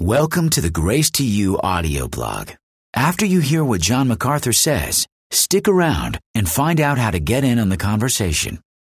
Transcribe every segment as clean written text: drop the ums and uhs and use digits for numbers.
Welcome to the Grace to You audio blog. After you hear what John MacArthur says, stick around and find out how to get in on the conversation.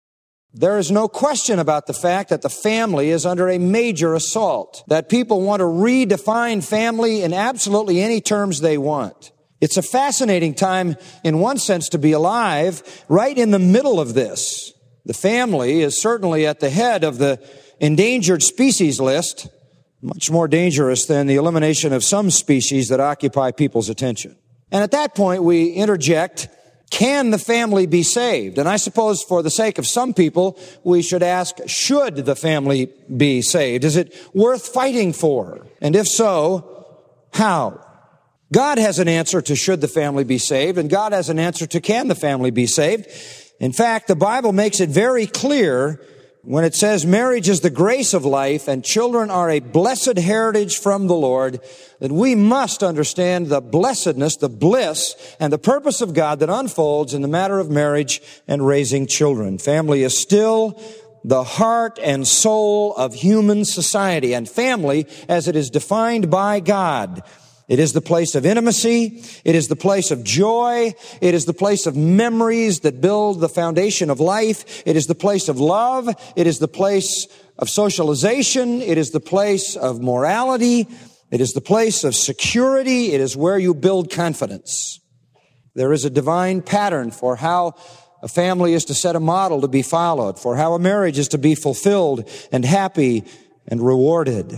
There is no question about the fact that the family is under a major assault, that people want to redefine family in absolutely any terms they want. It's a fascinating time, in one sense, to be alive right in the middle of this. The family is certainly at the head of the endangered species list, much more dangerous than the elimination of some species that occupy people's attention. And at that point, we interject, can the family be saved? And I suppose for the sake of some people, we should ask, should the family be saved? Is it worth fighting for? And if so, how? God has an answer to should the family be saved, and God has an answer to can the family be saved. In fact, the Bible makes it very clear when it says marriage is the grace of life and children are a blessed heritage from the Lord, that we must understand the blessedness, the bliss, and the purpose of God that unfolds in the matter of marriage and raising children. Family is still the heart and soul of human society, and family, as it is defined by God, it is the place of intimacy. It is the place of joy. It is the place of memories that build the foundation of life. It is the place of love. It is the place of socialization. It is the place of morality. It is the place of security. It is where you build confidence. There is a divine pattern for how a family is to set a model to be followed, for how a marriage is to be fulfilled and happy and rewarded.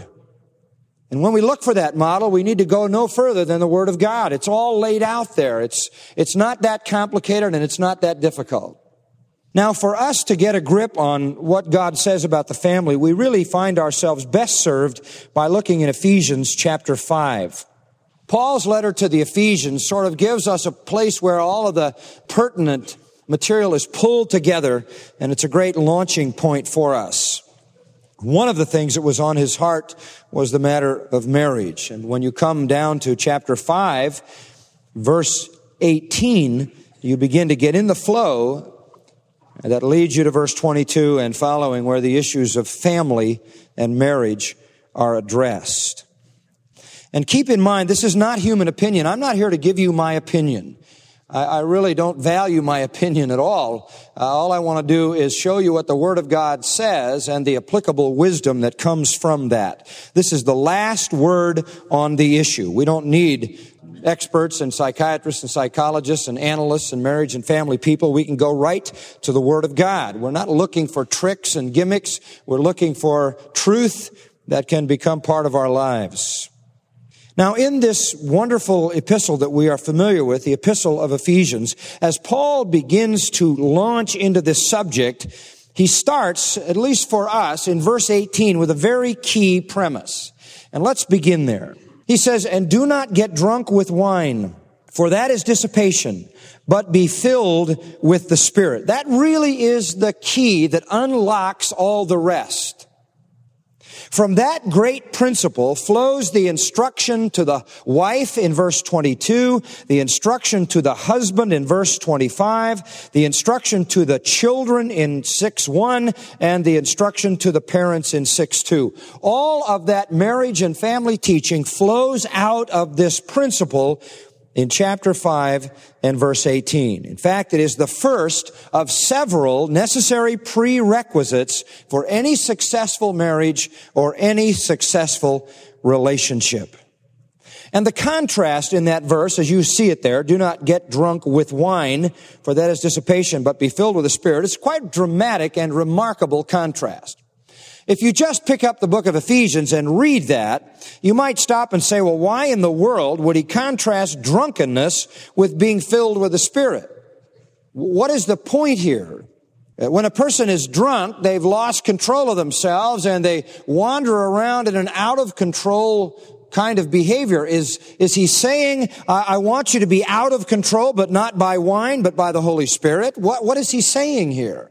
And when we look for that model, we need to go no further than the Word of God. It's all laid out there. It's not that complicated and it's not that difficult. Now, for us to get a grip on what God says about the family, we really find ourselves best served by looking in Ephesians chapter 5. Paul's letter to the Ephesians sort of gives us a place where all of the pertinent material is pulled together, and it's a great launching point for us. One of the things that was on his heart was the matter of marriage. And when you come down to chapter 5, verse 18, you begin to get in the flow that leads you to verse 22 and following, where the issues of family and marriage are addressed. And keep in mind, this is not human opinion. I'm not here to give you my opinion. I really don't value my opinion at all. All I want to do is show you what the Word of God says and the applicable wisdom that comes from that. This is the last word on the issue. We don't need experts and psychiatrists and psychologists and analysts and marriage and family people. We can go right to the Word of God. We're not looking for tricks and gimmicks. We're looking for truth that can become part of our lives. Now, in this wonderful epistle that we are familiar with, the epistle of Ephesians, as Paul begins to launch into this subject, he starts, at least for us, in verse 18 with a very key premise. And let's begin there. He says, "And do not get drunk with wine, for that is dissipation, but be filled with the Spirit." That really is the key that unlocks all the rest. From that great principle flows the instruction to the wife in verse 22, the instruction to the husband in verse 25, the instruction to the children in 6:1, and the instruction to the parents in 6:2. All of that marriage and family teaching flows out of this principle in chapter 5 and verse 18. In fact, it is the first of several necessary prerequisites for any successful marriage or any successful relationship. And the contrast in that verse, as you see it there, do not get drunk with wine, for that is dissipation, but be filled with the Spirit. It's quite a dramatic and remarkable contrast. If you just pick up the book of Ephesians and read that, you might stop and say, well, why in the world would he contrast drunkenness with being filled with the Spirit? What is the point here? When a person is drunk, they've lost control of themselves and they wander around in an out-of-control kind of behavior. Is he saying, I want you to be out of control, but not by wine, but by the Holy Spirit? What is he saying here?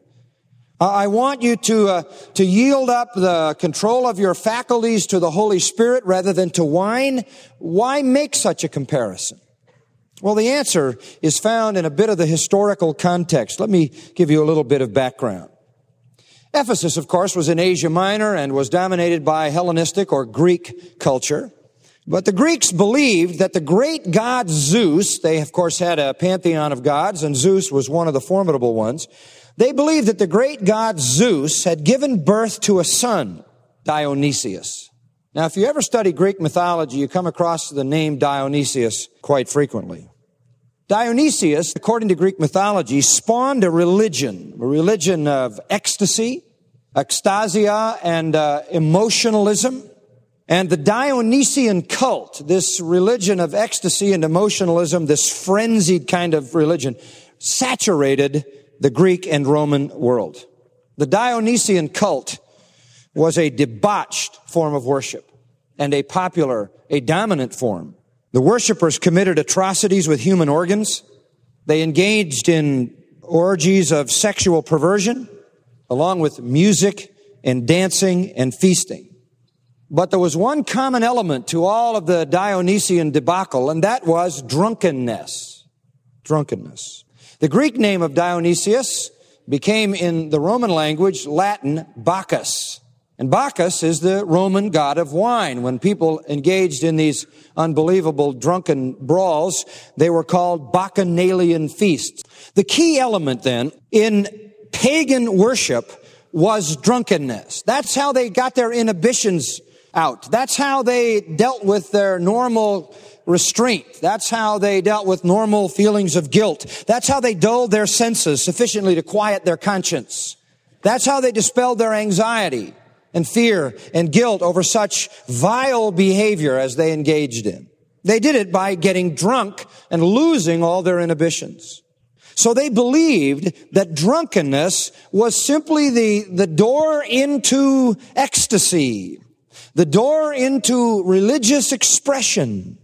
I want you to yield up the control of your faculties to the Holy Spirit rather than to wine. Why make such a comparison? Well, the answer is found in a bit of the historical context. Let me give you a little bit of background. Ephesus, of course, was in Asia Minor and was dominated by Hellenistic or Greek culture. But the Greeks believed that the great god Zeus, they of course had a pantheon of gods, and Zeus was one of the formidable ones. They believed that the great god Zeus had given birth to a son, Dionysius. Now, if you ever study Greek mythology, you come across the name Dionysius quite frequently. Dionysius, according to Greek mythology, spawned a religion of ecstasy, ecstasia, and emotionalism. And the Dionysian cult, this religion of ecstasy and emotionalism, this frenzied kind of religion, saturated the Greek and Roman world. The Dionysian cult was a debauched form of worship and a dominant form. The worshipers committed atrocities with human organs. They engaged in orgies of sexual perversion, along with music and dancing and feasting. But there was one common element to all of the Dionysian debacle, and that was drunkenness. Drunkenness. The Greek name of Dionysius became, in the Roman language, Latin, Bacchus. And Bacchus is the Roman god of wine. When people engaged in these unbelievable drunken brawls, they were called bacchanalian feasts. The key element, then, in pagan worship was drunkenness. That's how they got their inhibitions out. That's how they dealt with their normal restraint. That's how they dealt with normal feelings of guilt. That's how they dulled their senses sufficiently to quiet their conscience. That's how they dispelled their anxiety and fear and guilt over such vile behavior as they engaged in. They did it by getting drunk and losing all their inhibitions. So they believed that drunkenness was simply the door into ecstasy, the door into religious expression,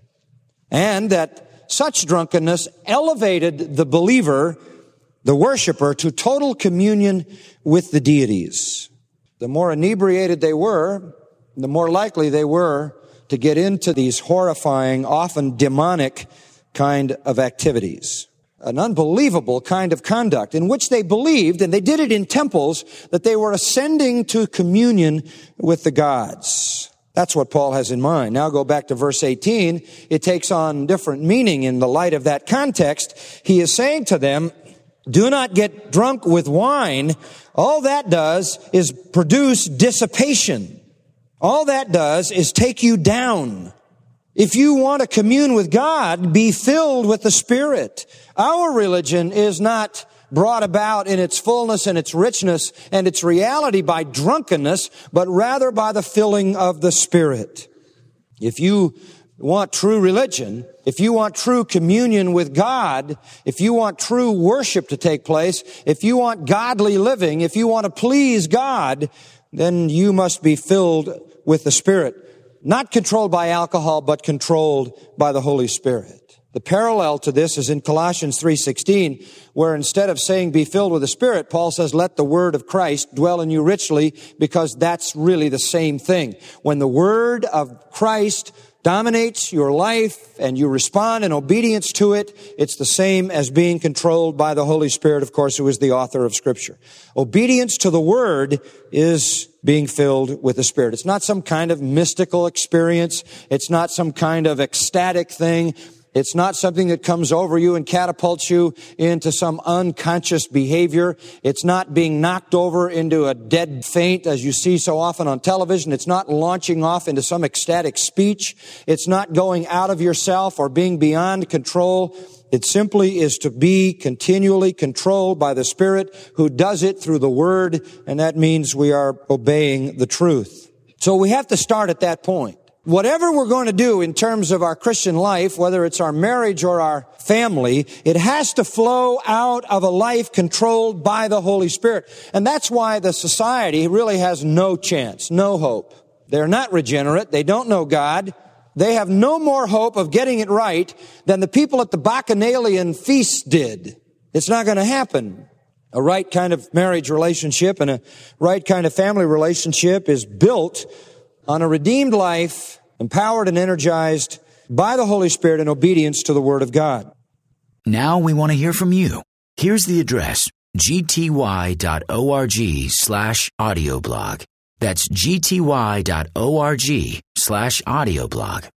and that such drunkenness elevated the believer, the worshiper, to total communion with the deities. The more inebriated they were, the more likely they were to get into these horrifying, often demonic kind of activities. An unbelievable kind of conduct in which they believed, and they did it in temples, that they were ascending to communion with the gods. That's what Paul has in mind. Now go back to verse 18. It takes on different meaning in the light of that context. He is saying to them, do not get drunk with wine. All that does is produce dissipation. All that does is take you down. If you want to commune with God, be filled with the Spirit. Our religion is not brought about in its fullness and its richness and its reality by drunkenness, but rather by the filling of the Spirit. If you want true religion, if you want true communion with God, if you want true worship to take place, if you want godly living, if you want to please God, then you must be filled with the Spirit. Not controlled by alcohol, but controlled by the Holy Spirit. The parallel to this is in Colossians 3:16, where instead of saying be filled with the Spirit, Paul says let the word of Christ dwell in you richly, because that's really the same thing. When the word of Christ dominates your life and you respond in obedience to it, it's the same as being controlled by the Holy Spirit, of course, who is the author of Scripture. Obedience to the Word is being filled with the Spirit. It's not some kind of mystical experience. It's not some kind of ecstatic thing. It's not something that comes over you and catapults you into some unconscious behavior. It's not being knocked over into a dead faint as you see so often on television. It's not launching off into some ecstatic speech. It's not going out of yourself or being beyond control. It simply is to be continually controlled by the Spirit who does it through the Word, and that means we are obeying the truth. So we have to start at that point. Whatever we're going to do in terms of our Christian life, whether it's our marriage or our family, it has to flow out of a life controlled by the Holy Spirit. And that's why the society really has no chance, no hope. They're not regenerate. They don't know God. They have no more hope of getting it right than the people at the Bacchanalian feast did. It's not going to happen. A right kind of marriage relationship and a right kind of family relationship is built on a redeemed life, empowered and energized by the Holy Spirit in obedience to the Word of God. Now we want to hear from you. Here's the address, gty.org/audioblog. That's gty.org/audioblog.